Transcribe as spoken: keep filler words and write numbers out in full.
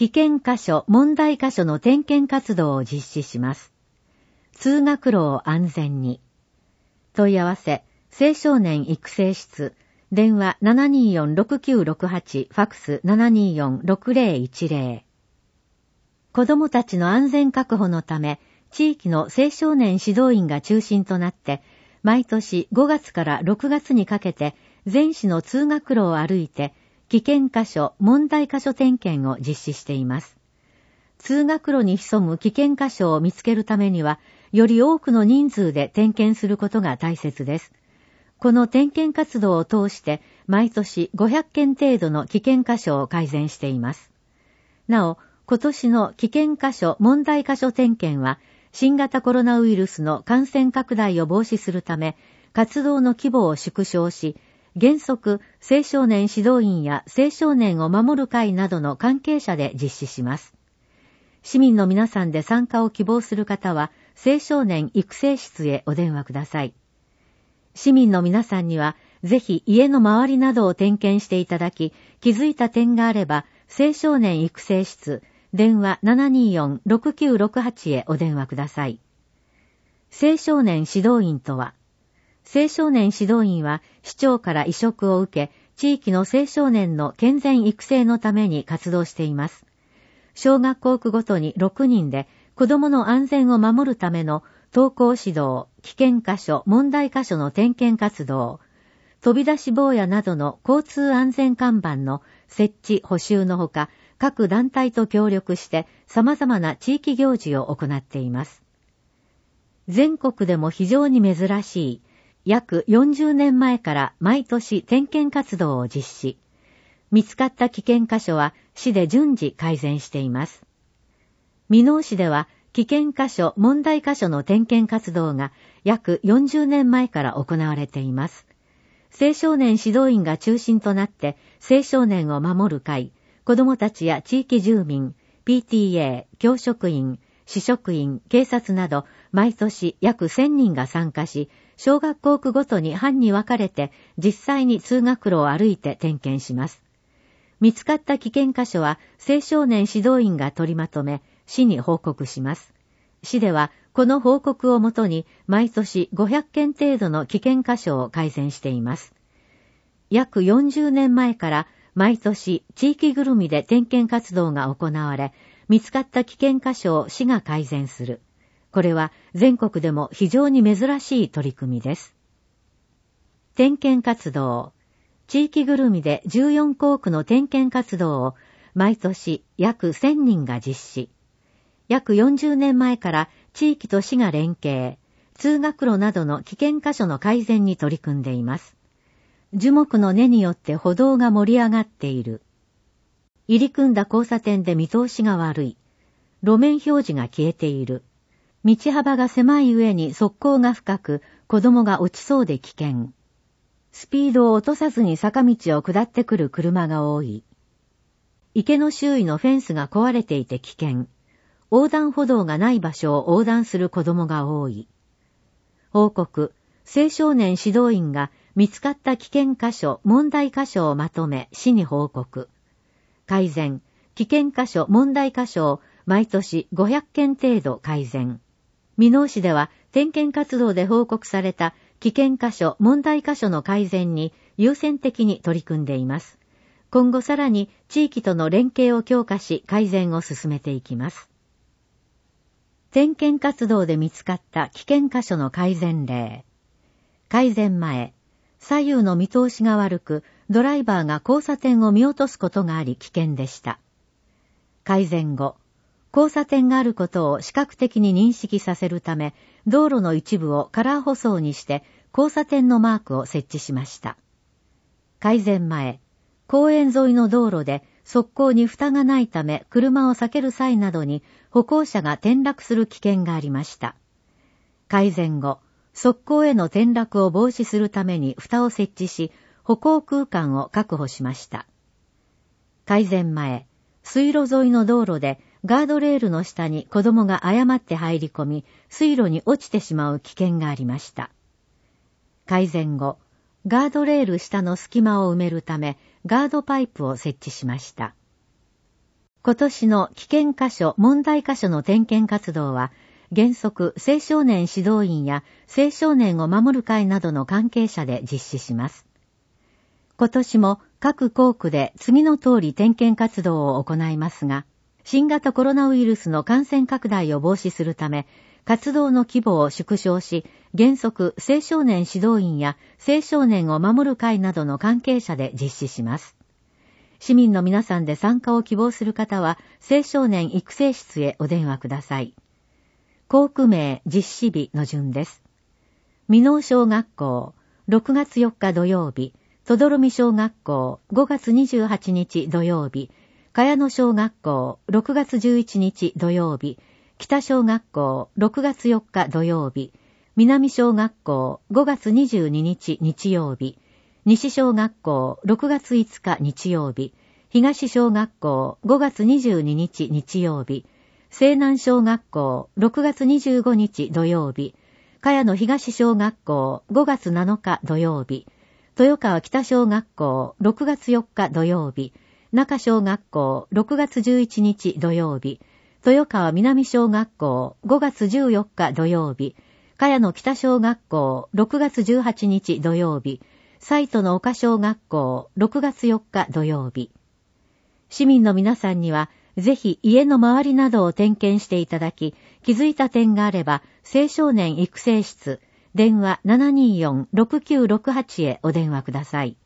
危険箇所、問題箇所の点検活動を実施します。通学路を安全に。問い合わせ、青少年育成室、電話 ななにーよんろくきゅうろくはち、ファックス ななにーよんろくぜろいちぜろ。子どもたちの安全確保のため、地域の青少年指導員が中心となって、毎年ごがつからろくがつにかけて、全市の通学路を歩いて、危険箇所、問題箇所点検を実施しています。通学路に潜む危険箇所を見つけるためには、より多くの人数で点検することが大切です。この点検活動を通して、毎年ごひゃっけん程度の危険箇所を改善しています。なお、今年の危険箇所、問題箇所点検は、新型コロナウイルスの感染拡大を防止するため、活動の規模を縮小し、原則、青少年指導員や青少年を守る会などの関係者で実施します。市民の皆さんで参加を希望する方は、青少年育成室へお電話ください。市民の皆さんには、ぜひ家の周りなどを点検していただき、気づいた点があれば、青少年育成室、電話 ななにーよんろくきゅうろくはち へお電話ください。青少年指導員とは、青少年指導員は市長から委嘱を受け、地域の青少年の健全育成のために活動しています。小学校区ごとにろくにんで子どもの安全を守るための登校指導、危険箇所、問題箇所の点検活動、飛び出し坊やなどの交通安全看板の設置・補修のほか、各団体と協力して様々な地域行事を行っています。全国でも非常に珍しい、約よんじゅうねんまえから毎年点検活動を実施。見つかった危険箇所は市で順次改善しています。箕面市では危険箇所、問題箇所の点検活動が約よんじゅうねんまえから行われています。青少年指導員が中心となって青少年を守る会、子どもたちや地域住民、ピーティーエー、教職員、市職員、警察など毎年約せんにんが参加し、小学校区ごとに班に分かれて実際に通学路を歩いて点検します。見つかった危険箇所は青少年指導員が取りまとめ、市に報告します。市ではこの報告をもとに毎年ごひゃっけん程度の危険箇所を改善しています。約よんじゅうねんまえから毎年地域ぐるみで点検活動が行われ、見つかった危険箇所を市が改善する。これは全国でも非常に珍しい取り組みです。点検活動。地域ぐるみでじゅうよんこうくの点検活動を毎年約せんにんが実施。約よんじゅうねんまえから地域と市が連携、通学路などの危険箇所の改善に取り組んでいます。樹木の根によって歩道が盛り上がっている。入り組んだ交差点で見通しが悪い。路面表示が消えている。道幅が狭い上に側溝が深く、子供が落ちそうで危険。スピードを落とさずに坂道を下ってくる車が多い。池の周囲のフェンスが壊れていて危険。横断歩道がない場所を横断する子供が多い。報告、青少年指導員が見つかった危険箇所、問題箇所をまとめ、市に報告。改善、危険箇所、問題箇所を毎年ごひゃっけん程度改善。箕面市では点検活動で報告された危険箇所、問題箇所の改善に優先的に取り組んでいます。今後さらに地域との連携を強化し改善を進めていきます。点検活動で見つかった危険箇所の改善例。改善前、左右の見通しが悪く、ドライバーが交差点を見落とすことがあり危険でした。改善後、交差点があることを視覚的に認識させるため、道路の一部をカラー舗装にして交差点のマークを設置しました。改善前、公園沿いの道路で側溝に蓋がないため車を避ける際などに歩行者が転落する危険がありました。改善後、側溝への転落を防止するために蓋を設置し、歩行空間を確保しました。改善前、水路沿いの道路でガードレールの下に子供が誤って入り込み、水路に落ちてしまう危険がありました。改善後、ガードレール下の隙間を埋めるため、ガードパイプを設置しました。 今年の危険箇所、問題箇所の点検活動は、原則青少年指導員や青少年を守る会などの関係者で実施します。今年も各校区で次の通り点検活動を行いますが、新型コロナウイルスの感染拡大を防止するため、活動の規模を縮小し、原則青少年指導員や青少年を守る会などの関係者で実施します。市民の皆さんで参加を希望する方は、青少年育成室へお電話ください。校区名、実施日の順です。箕面小学校、ろくがつよっか土曜日、とどろみ小学校、ごがつにじゅうはちにち土曜日、茅野小学校、ろくがつじゅういちにち土曜日、北小学校、ろくがつよっか土曜日、南小学校、ごがつにじゅうににち日曜日、西小学校、ろくがついつか日曜日、東小学校、ごがつにじゅうににち日曜日、西南小学校、ろくがつにじゅうごにち土曜日、茅野東小学校、ごがつなのか土曜日、豊川北小学校、ろくがつよっか土曜日、中小学校、ろくがつじゅういちにち土曜日、豊川南小学校、ごがつじゅうよっか土曜日、茅野北小学校、ろくがつじゅうはちにち土曜日、西都の岡小学校、ろくがつよっか土曜日。市民の皆さんには、ぜひ家の周りなどを点検していただき、気づいた点があれば、青少年育成室、電話 ななにーよんろくきゅうろくはち へお電話ください。